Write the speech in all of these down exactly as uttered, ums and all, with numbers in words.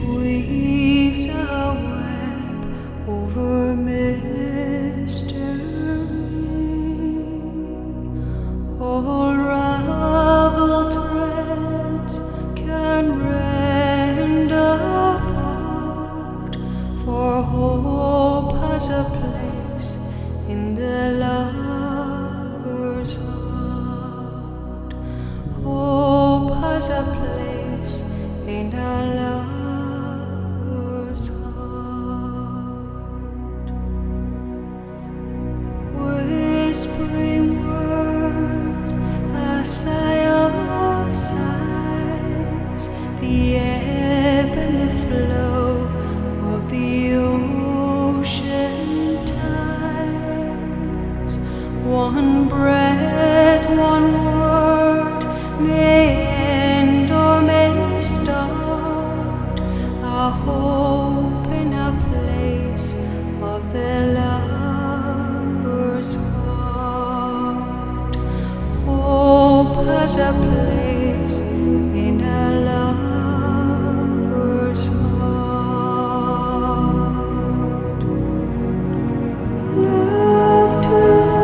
weaves a web over mystery. All raveled threads can rend apart, for hope has a place in the lover's heart. Hope has a place in a lover's heart. Whispering world, a sigh of sighs, the ebb and the flow of the ocean tides. One breath, one word may end or may start a hope in a place of the lover's heart. Hope has a place in a lover's heart. Look to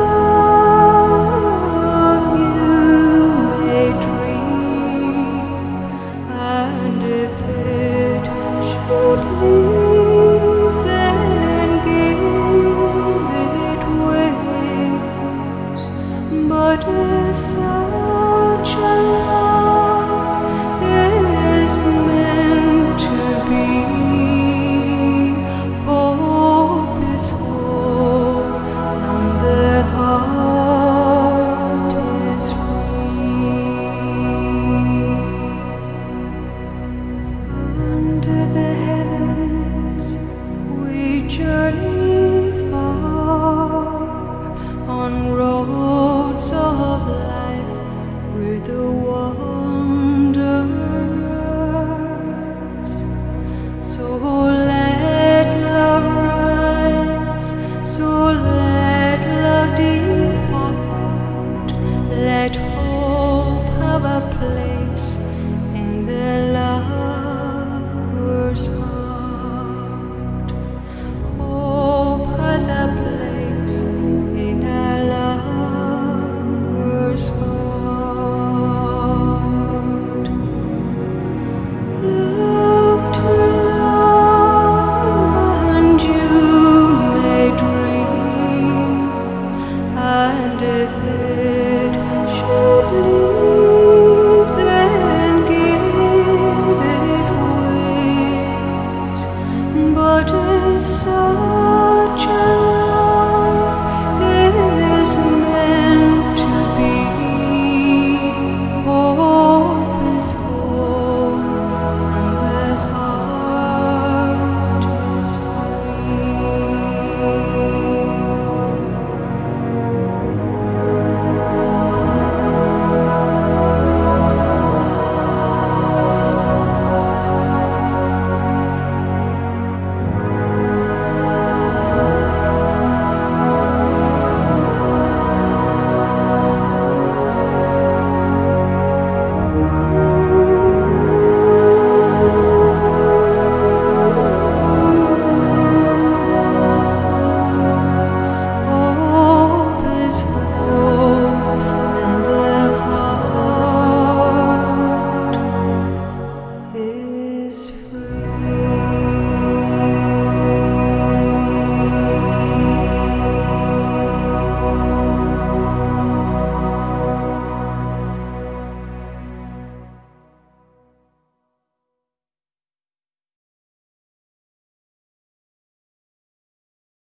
love, you may dream, and if it should leave, then give it wings. But if such a love is meant to be, hope is whole and the heart is free. Under the heavens we journey far, on roads of life we're the wanderers. So